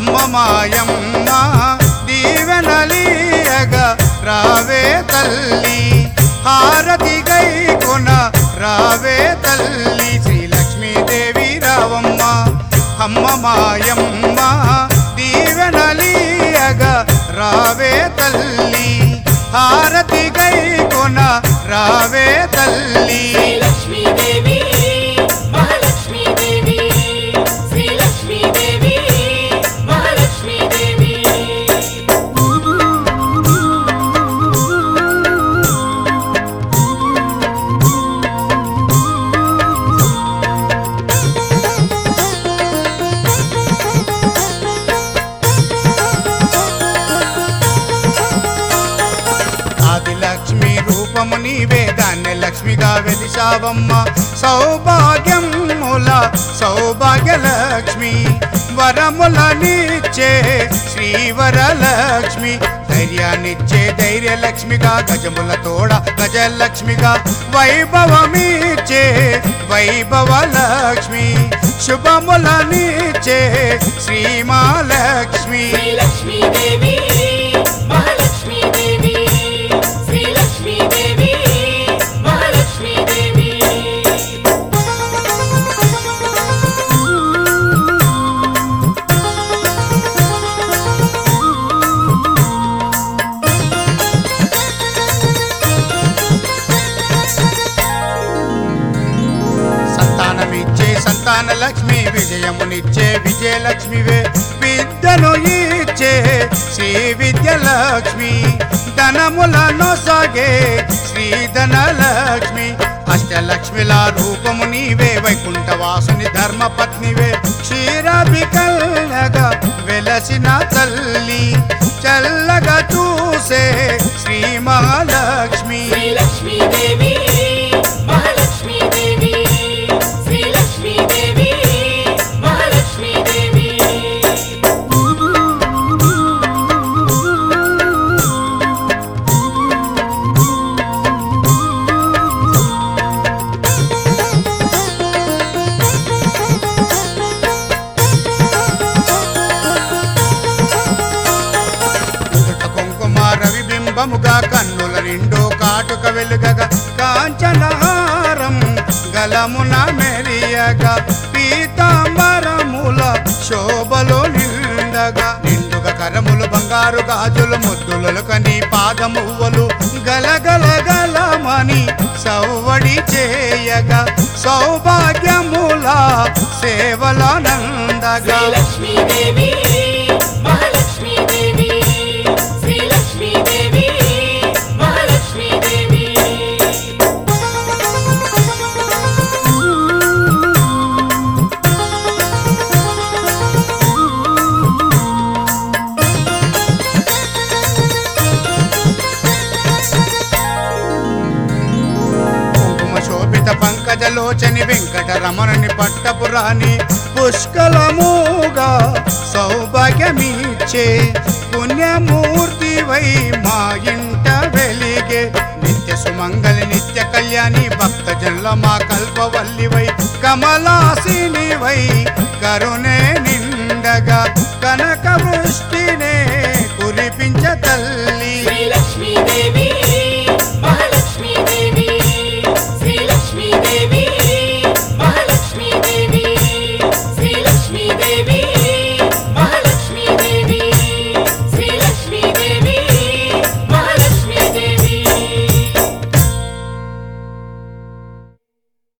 అమ్మ మాయమ్మ దీవెనలీయగా రావే తల్లి హారతి గై కొన రావే తల్లి శ్రీలక్ష్మీదేవి రావమ్మ అమ్మ మాయమ్మ దీవెనలీయగా రావే తల్లి హారతి గై కొన రావే తల్లి శ్రీలక్ష్మీదేవి మహాలక్ష్మీదేవి శ్రీలక్ష్మీదేవి మహాలక్ష్మీదేవి ఆదిలక్ష్మి రూపము నీవే దాన్ని లక్ష్మిగా వెలిసావమ్మ సౌభాగ్యముల సౌభాగ్యలక్ష్మి వరములనిచ్చే శ్రీవరలక్ష్మి ధైర్యాన్నిచ్చే ధైర్యలక్ష్మిగా గజముల తోడ గజలక్ష్మిగా వైభవమిచ్చే వైభవలక్ష్మి శుభములనిచ్చే శ్రీమాలక్ష్మి శ్రీలక్ష్మీదేవి మహాలక్ష్మీదేవి శ్రీలక్ష్మీదేవి మహాలక్ష్మీదేవి సంతానమిచ్చే సంతాన లక్ష్మి విజయమునిచ్చే విజయలక్ష్మివే విద్యను ఇచ్చే శ్రీ విద్యలక్ష్మి ధనములను సాగే శ్రీధనలక్ష్మి అష్టలక్ష్మిల రూపము నీవే వైకుంఠవాసుని ధర్మపత్నివే క్షీరాభికల్యగా వెలసిన తల్లి చల్లగా చూసే శ్రీ మహాలక్ష్మి శ్రీలక్ష్మీదేవి మహాలక్ష్మీదేవి శ్రీలక్ష్మీదేవి మహాలక్ష్మీదేవి నుదుట కుంకుమ రవిబింబముగా కన్నుల నిండు కాటుక వెలుగగా కాంచనహారం గలమున మెరియగా పీతాంబరముల శోభలో నిండగా నిండుగా కరములు బంగారు గాజులు ముద్దులు కని పాదమువ్వలు గలగల గలమని సవ్వడి చేయగా సౌభాగ్యముల సేవలనందగా శ్రీలక్ష్మీదేవి మహాలక్ష్మీదేవి శ్రీలక్ష్మీదేవి మహాలక్ష్మీదేవి కుంకుమ శోభిత పంకజలోచని వెంకటరమణుని పట్టపురాణి పుష్కలముగా సౌభాగ్యమిచ్చే పుణ్యమూర్తివై మా ఇంట వెలిగే నిత్య సుమంగళి నిత్య కళ్యాణి భక్తజనుల మా కల్పవల్లివై కమలాసినివై కరుణే నిండగా కనక వృష్టినే కురిపించ